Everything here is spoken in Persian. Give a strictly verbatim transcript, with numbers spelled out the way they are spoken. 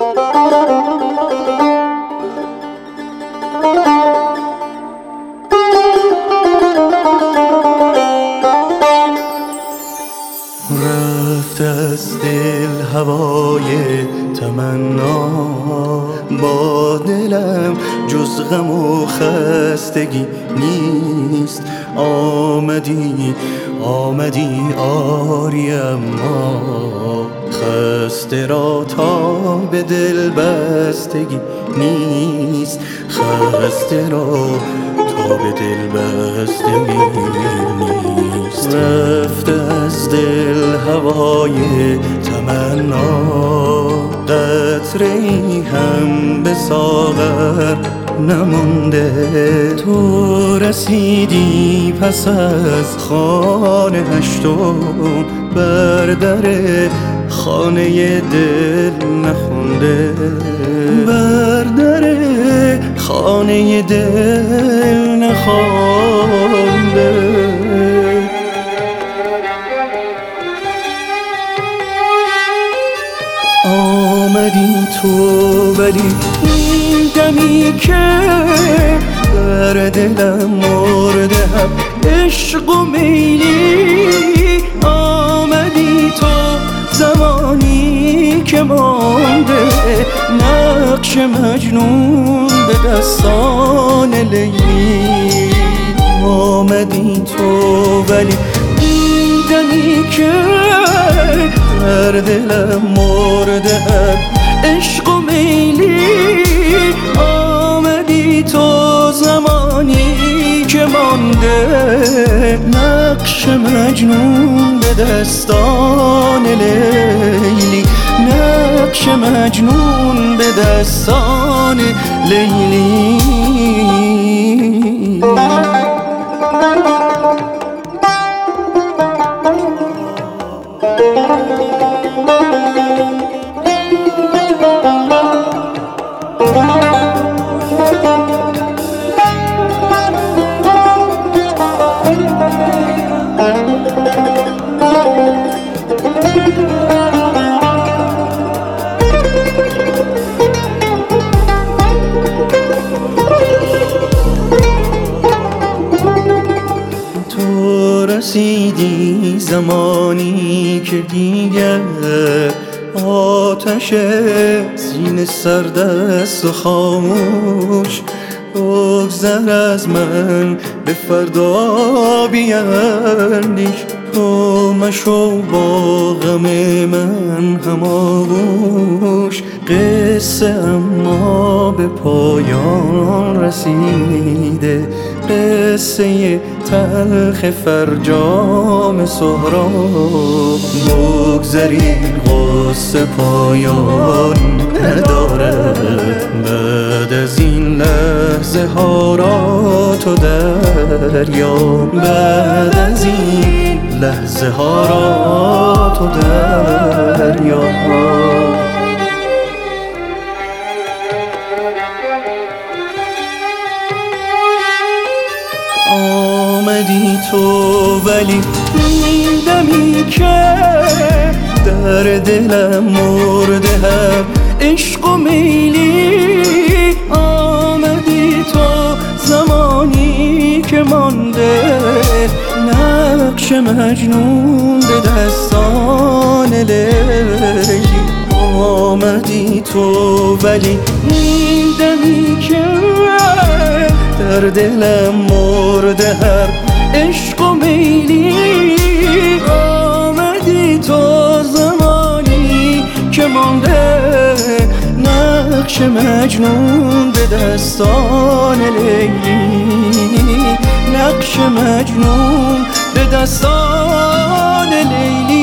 رفت از دل هوای تمنا، با دلم جز غم و خستگی نیست. آمدی آمدی آری، اما خسته را تا به دل بستگی نیست. خسته را تا به دل بستگی نیست. رفت از دل هوای تمنا، قطره‌ای هم به ساغر نمانده. تو رسیدی پس از خانه هشتم، بر در خانه دل نخونده. بر در خانه دل نخونده. آمدی تو ولی این دمی که بر دلم مرده هم عشق و میلی. آمدی تو زمانی که مانده نقش مجنون به دستان لیلی. آمدی تو ولی این دمی که بر دلم مرده هم عشق و میلی. آمدی تو زمانی که مانده نقش مجنون به دستان لیلی. نقش مجنون به دستان لیلی. تو رسیدی زمانی که دیگر آتش سینه سرد است و خاموش. بگذر از من به فردا بیندیش. تو مشو با غم من هماغوش. قصه اما به پایان رسیده، قصه تلخ فرجام سهراب. بگذری قصه پایان ندارد، بعد از این لحظه ها را تو دریاب. بعد از این لحظه ها را تو دریاب. آمدی تو ولی این دمی که در دلم مرده هم عشق و میلی. آمدی تو زمانی که مانده نقش مجنون به دستان لیلی. آمدی تو ولی این دمی که در دلم مرده هر عشق و میلی. آمدی تو زمانی که مانده نقش مجنون به دستان لیلی. نقش مجنون به دستان لیلی.